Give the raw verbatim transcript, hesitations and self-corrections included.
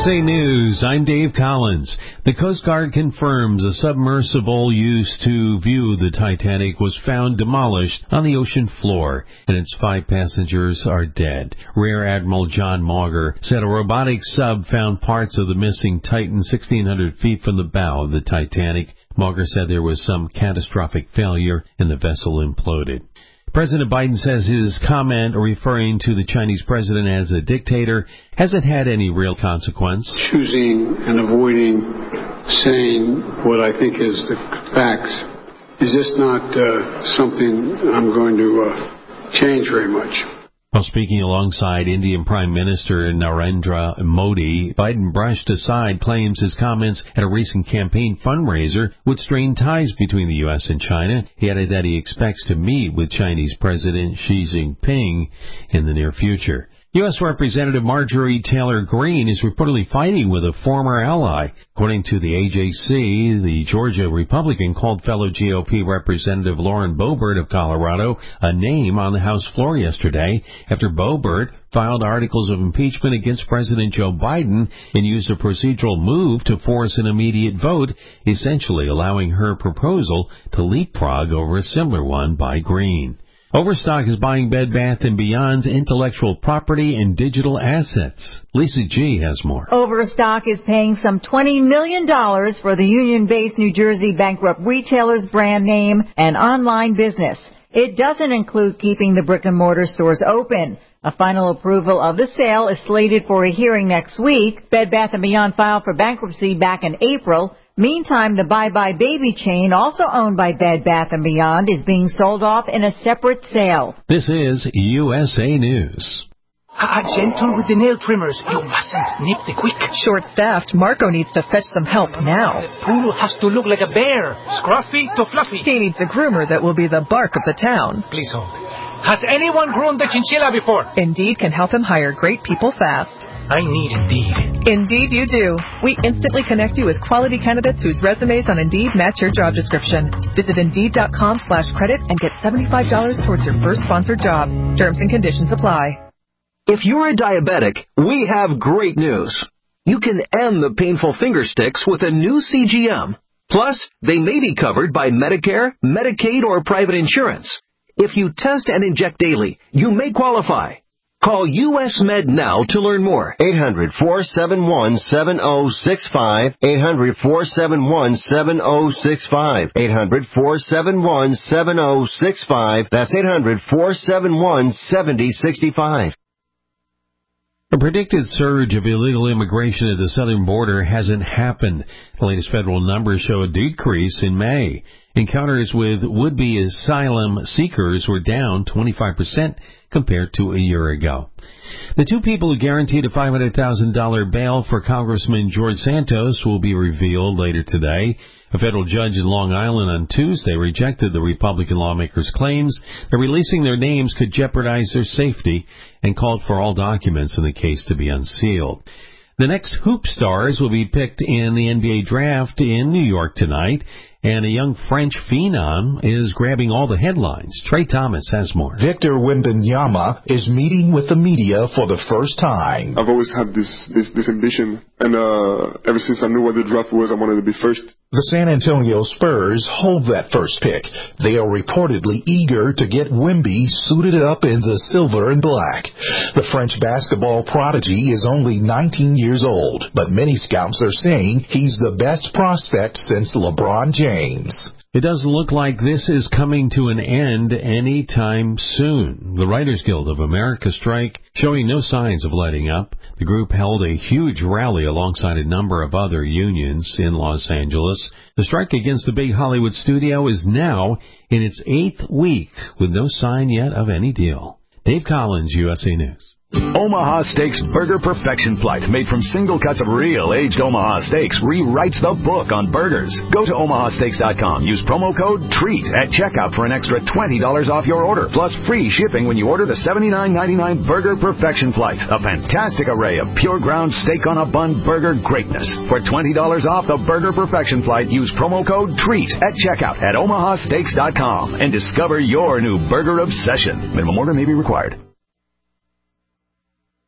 A News, I'm Dave Collins. The Coast Guard confirms a submersible used to view the Titanic was found demolished on the ocean floor, and its five passengers are dead. Rear Admiral John Mauger said a robotic sub found parts of the missing Titan sixteen hundred feet from the bow of the Titanic. Mauger said there was some catastrophic failure and the vessel imploded. President Biden says his comment referring to the Chinese president as a dictator hasn't had any real consequence. Choosing and avoiding saying what I think is the facts is just not uh, something I'm going to uh, change very much. While speaking alongside Indian Prime Minister Narendra Modi, Biden brushed aside claims his comments at a recent campaign fundraiser would strain ties between the U S and China. He added that he expects to meet with Chinese President Xi Jinping in the near future. U S Representative Marjorie Taylor Greene is reportedly fighting with a former ally. According to the A J C, the Georgia Republican called fellow G O P Representative Lauren Boebert of Colorado a name on the House floor yesterday after Boebert filed articles of impeachment against President Joe Biden and used a procedural move to force an immediate vote, essentially allowing her proposal to leapfrog over a similar one by Greene. Overstock is buying Bed Bath and Beyond's intellectual property and digital assets. Lisa G. has more. Overstock is paying some twenty million dollars for the Union-based New Jersey bankrupt retailer's brand name and online business. It doesn't include keeping the brick-and-mortar stores open. A final approval of the sale is slated for a hearing next week. Bed Bath and Beyond filed for bankruptcy back in April. Meantime, the Bye Bye Baby chain, also owned by Bed Bath and Beyond, is being sold off in a separate sale. This is U S A News. Ah, gentle with the nail trimmers. You mustn't nip the quick. Short-staffed, Marco needs to fetch some help now. The poodle has to look like a bear, scruffy to fluffy. He needs a groomer that will be the bark of the town. Please hold. Has anyone groomed a chinchilla before? Indeed can help him hire great people fast. I need Indeed. Indeed you do. We instantly connect you with quality candidates whose resumes on Indeed match your job description. Visit Indeed.com slash credit and get seventy-five dollars towards your first sponsored job. Terms and conditions apply. If you're a diabetic, we have great news. You can end the painful finger sticks with a new C G M. Plus, they may be covered by Medicare, Medicaid, or private insurance. If you test and inject daily, you may qualify. Call U S Med now to learn more. eight hundred, four seven one, seven oh six five. eight hundred, four seven one, seven oh six five. eight hundred, four seven one, seven oh six five. That's eight hundred, four seven one, seven oh six five. A predicted surge of illegal immigration at the southern border hasn't happened. The latest federal numbers show a decrease in May. Encounters with would-be asylum seekers were down twenty-five percent compared to a year ago. The two people who guaranteed a five hundred thousand dollars bail for Congressman George Santos will be revealed later today. A federal judge in Long Island on Tuesday rejected the Republican lawmakers' claims that releasing their names could jeopardize their safety and called for all documents in the case to be unsealed. The next hoop stars will be picked in the N B A draft in New York tonight, and a young French phenom is grabbing all the headlines. Trey Thomas has more. Victor Wembanyama is meeting with the media for the first time. I've always had this this, this ambition, and uh, ever since I knew what the draft was, I wanted to be first. The San Antonio Spurs hold that first pick. They are reportedly eager to get Wemby suited up in the silver and black. The French basketball prodigy is only nineteen years old, but many scouts are saying he's the best prospect since LeBron James. It doesn't look like this is coming to an end anytime soon. The Writers Guild of America strike showing no signs of letting up. The group held a huge rally alongside a number of other unions in Los Angeles. The strike against the big Hollywood studio is now in its eighth week with no sign yet of any deal. Dave Collins, U S A News. Omaha Steaks Burger Perfection Flight, made from single cuts of real aged Omaha steaks, rewrites the book on burgers. Go to omaha steaks dot com. Use promo code TREAT at checkout for an extra twenty dollars off your order, plus free shipping when you order the seventy-nine ninety-nine Burger Perfection Flight, a fantastic array of pure ground steak on a bun burger greatness. For twenty dollars off the Burger Perfection Flight, use promo code TREAT at checkout at omaha steaks dot com and discover your new burger obsession. Minimum order may be required.